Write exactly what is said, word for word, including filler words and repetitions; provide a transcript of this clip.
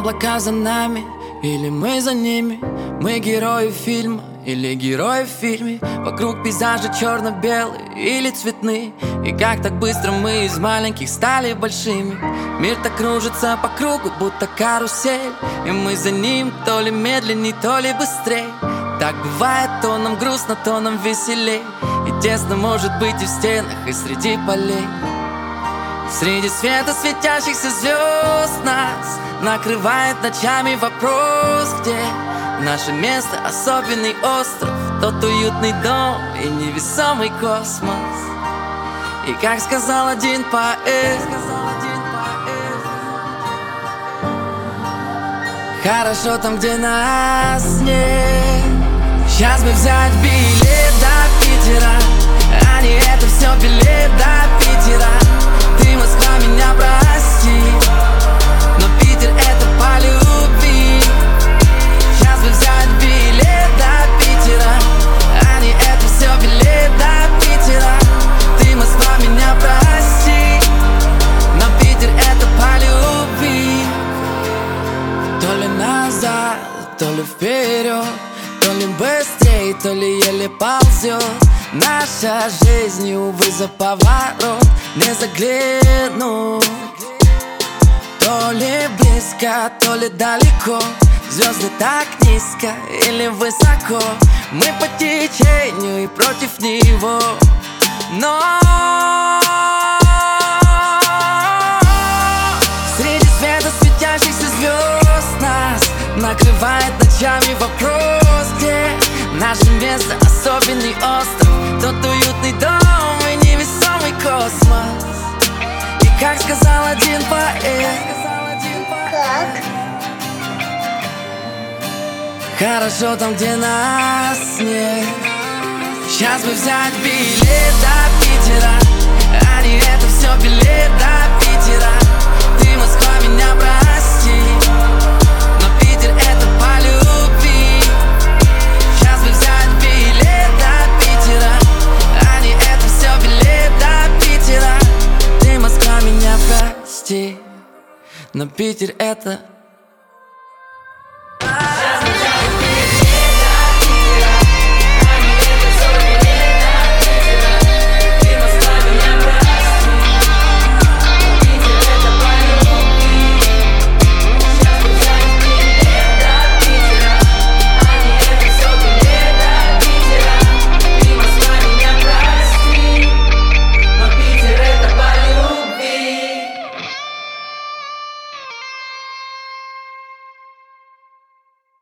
облака за нами, или мы за ними? Мы герои фильма, или герои в фильме? Вокруг пейзажи черно-белые или цветные. И как так быстро мы из маленьких стали большими. Мир так кружится по кругу, будто карусель, и мы за ним то ли медленней, то ли быстрей. Так бывает, то нам грустно, то нам веселей. И тесно может быть и в стенах, и среди полей. Среди света светящихся звезд нас накрывает ночами вопрос, где наше место, особенный остров, тот уютный дом и невесомый космос. И как сказал один поэт, хорошо там, где нас нет. Сейчас бы взять билет до Питера, а не это все билет до Питера. Ты, Москва, меня прости, но Питер это по любви. Сейчас бы взять билет до Питера, а не это все билет до Питера. Ты, Москва, меня прости, но Питер это по любви. То ли назад, то ли вперед, то ли быстрее, то ли еле ползет. Наша жизнь, увы, за поворот не заглянуть. То ли близко, то ли далеко, звезды так низко или высоко. Мы по течению и против него, но среди света светящихся звезд нас накрывает ночами вопрос, где наше место, особенный остров, тот уютный дом и невесомый космос. И как сказал один поэт, Как? хорошо там, где нас нет. Сейчас бы взять билет до Питера, а не это все билет до Питера. Ты, Москва, меня прости, но Питер это по любви. Сейчас бы взять билет до Питера, а не это все билет до Питера. Ты, Москва, меня прости, но Питер это